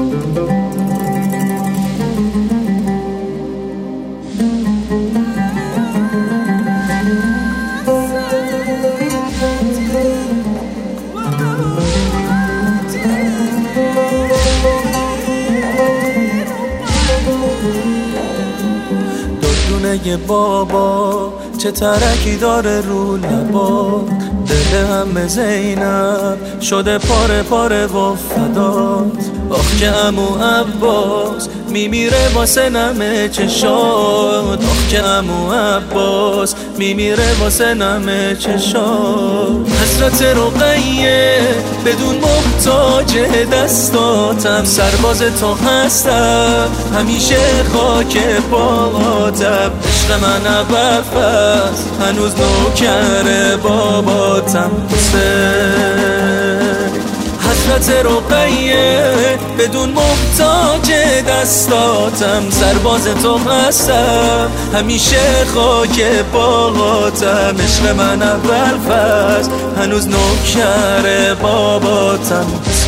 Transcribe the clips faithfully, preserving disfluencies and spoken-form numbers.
دردونه بابا چه ترکی داره رو لبا، دل هم زینب شده پاره پاره و فدات. آخ که عمو عباس میمیره واسه نمه چشات، آخ که عمو عباس میمیره واسه نمه چشات. حضرت رقیه بدون محتاج دستاتم، سرباز تو هستم همیشه خاک پاتم. عشق من ابوالفضل هنوز نوکر باباتم. حضرت رقیه بدون محتاج دستاتم، سرباز تو هستم همیشه خاک پاتم. عشق من ابوالفضل هنوز نوکر باباتم.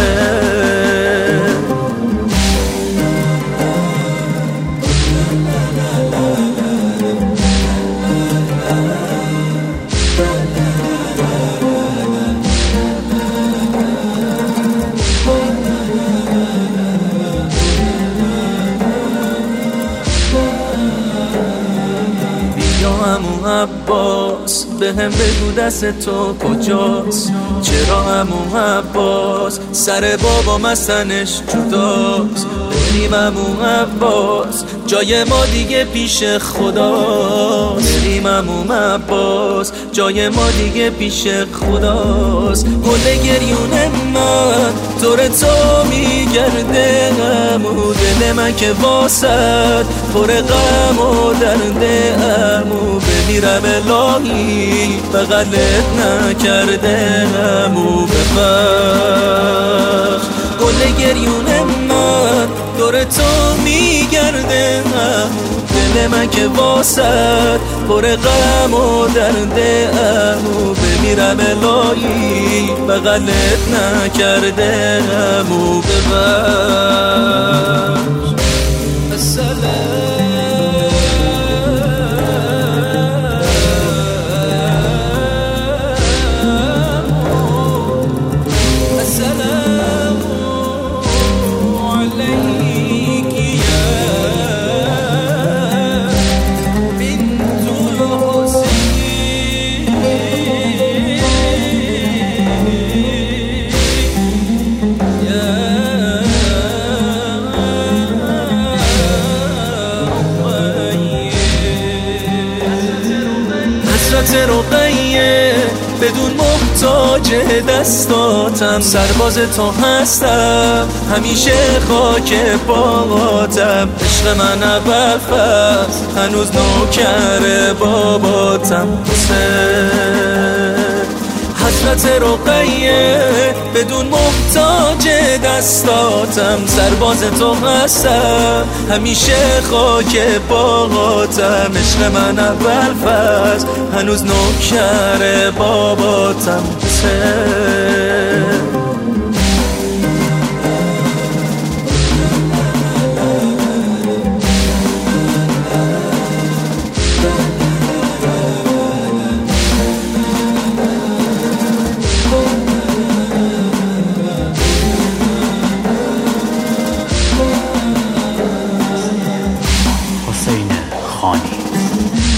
عمو عباس به هم بگو دست تو کجاست، چرا عمو عباس سر بابا مستنش جداست. بریم عمو عباس جای ما دیگه پیش خداست، بریم عمو عباس جای ما دیگه پیش خداست. گل گریون من دور تو میگرده عمو، دل من که واسد پر غم و درده عمو. بمیرم الهی بغلت نکرده عمو، ببخش. گل گریون من دور تو میگرده عمو، دل من که واسد پر غم و درده عمو. بمیرم الهی بغلت نکرده عمو، ببخش. السلام حضرت رقیه بدون محتاج دستاتم، سرباز تو هستم همیشه خاک پاتم. عشق من ابوالفضل هنوز نوکر باباتم. حضرت رقیه بدون محتاج دستاتم، سرباز تو هستم همیشه خاک پاتم. عشق من ابوالفضل هنوز نوکر باباتم. حسین خانی.